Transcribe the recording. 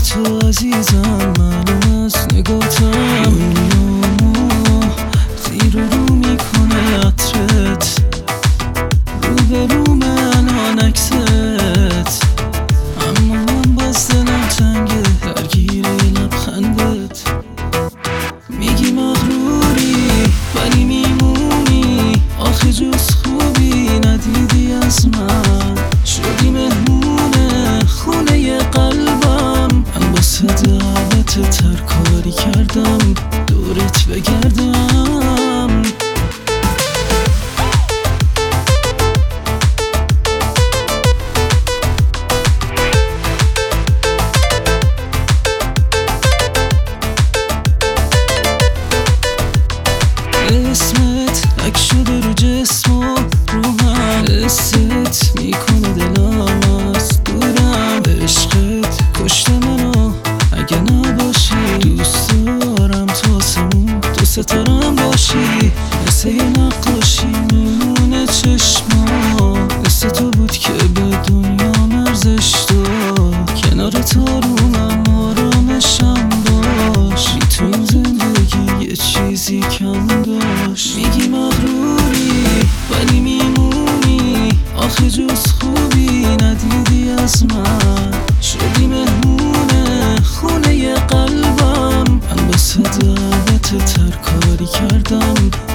تو عزیزم، معلوم از نگاتم دنیامو زیر و رو میکنه عطرت، رو به رو من آنکست، اما من باز دلم تنگه درگیر لبخندت. میگی مغروری ولی میمونی، آخه جز خوبی ندیدی از من، شدی مهمون خونه قلبم. من واسه دعوتت هر کاری کردم دورت بگردم. اسمت عک شده رو جسم و روحم، حست میکنه دلم از دورم، عشقت کشته منو اگه نباشی، دوست دارم تو آسمون تو ستارم باشی، مثل یه نقاشی میمونه چشمام، مثل تو بود که به دنیا ارزش داد، کنار تو رومم آرامشم باش، بی تو این زندگی یه چیزی کم داشت. میگی مغروری ولی میمونی، آخه جز خوبی ندیدی از من، شدی مهمون خونه قلبم. من واسه دعوتت هر کاری کردم